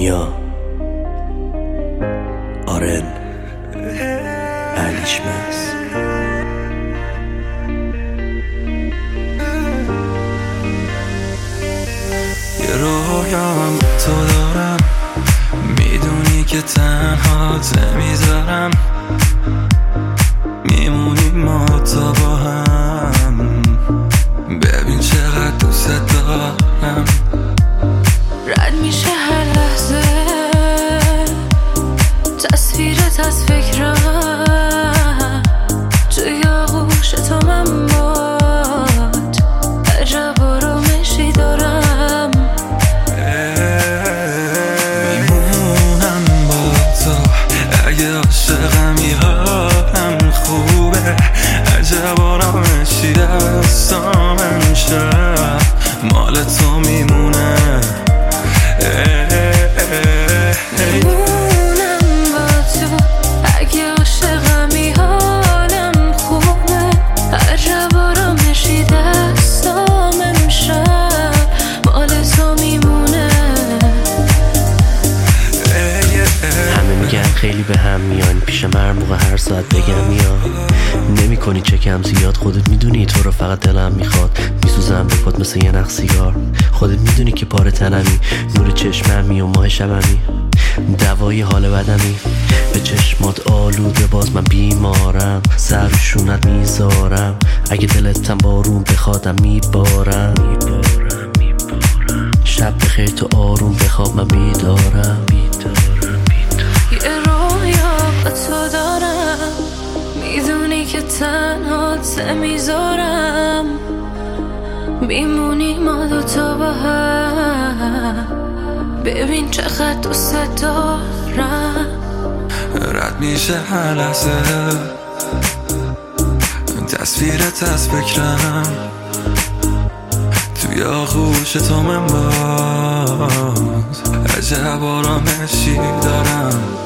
میا آرن علیشمس. یه رویام تو دارم، میدونی که تنهات نمیذارم، میمونیم ما تا با هم، ببین چقدر دوست دارم. رد میشه هر لحظه تصویرت از فکرم، توی آغوش تو من باد عجب آرامشی دارم. میمونم با تو اگه عاشقمی حالم خوبه، عجب آرامشی دستام امشب مال تو میمونه. میمونم با تو اگه عاشقمی حالم خوبه، عجب آرامشی دستام امشب مال تو میمونه. همه میگن خیلی به هم میان، پیشم هر موقع هر ساعت بگم یا نمی کنی چکم زیاد. خودت میدونی تو رو فقط دلم میخواد، میسوزم به پات مثل یه نخ سیگار. خودت میدونی که پاره تنمی، نور چشممی و ماه شبمی، دوایی حال بدمی. به چشمات آلوده باز من بیمارم، سر شونت میذارم، اگه دلتم بارون بخوادم میبارم. شب بخیر تو آروم بخواب من بیدارم. یه رویا با تو دارم، میدونی که تنهات نمیذارم، میمونی ما دوتا با هم، ببین چقدر دوست دارم. رد میشه هر لحظه تصویرت از فکرم، توی آغوش تو من باز عجب آرامشی دارم.